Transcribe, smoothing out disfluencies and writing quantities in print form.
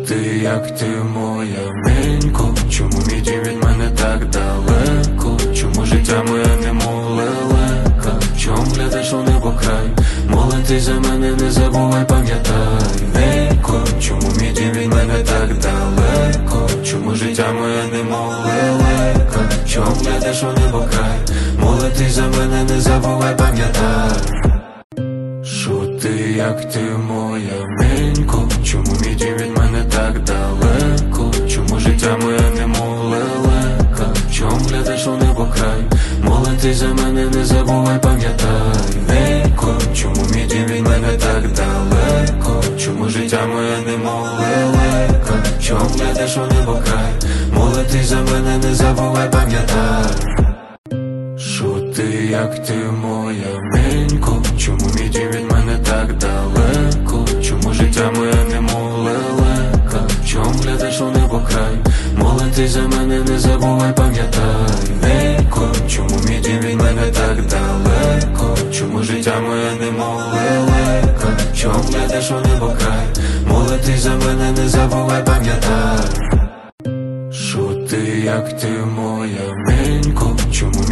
ти, як ти моя ненько? Чому мій дім від мене так далеко? Чому життя моє немов лелека? Чом глядиш у небо край? Молитись за мене, не забувай, пам'ятай, ненько. Чому мій дім від мене так далеко? Чому життя моє немов лелека? Чом глядиш у небо край? Молитись за мене, не забувай, пам'ятай. Ти, як ти моя ненько? Чому мій дім від мене так далеко? Чому життя моє немов лелека? Чом глядиш у небо край? Молитись за мене, не забувай, пам'ятай, ненько. Чому мій дім від мене так далеко? Чому життя моє немов лелека? Чом глядиш у небо край? Молитись за мене, не забувай, пам'ятай. Ти, як ти моя ненько? Чому мій дім від мене так далеко? Чому життя моє немов лелека? Чом глядиш у небо край? Молитись за мене, не забувай, пам'ятай, ненько. Чому мій дім від мене так далеко? Чому життя моє немов лелека? Чом глядиш у небо край? Молитись за мене, не забувай, пам'ятай. Ти, як ти моя